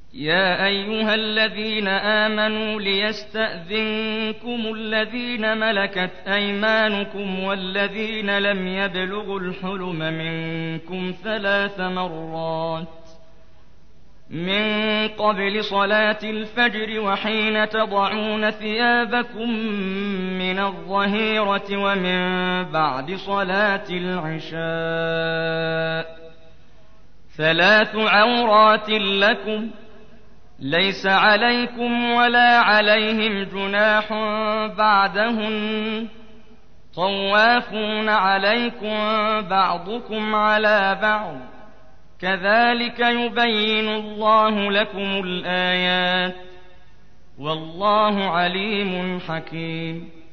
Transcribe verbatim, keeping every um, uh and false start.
يا أيها الذين آمنوا ليستأذنكم الذين ملكت أيمانكم والذين لم يبلغوا الحلم منكم ثلاث مرات من قبل صلاة الفجر وحين تضعون ثيابكم من الظهيرة ومن بعد صلاة العشاء ثلاث عورات لكم ليس عليكم ولا عليهم جناح بعدهن طوافون عليكم بعضكم على بعض كذلك يبين الله لكم الآيات والله عليم حكيم.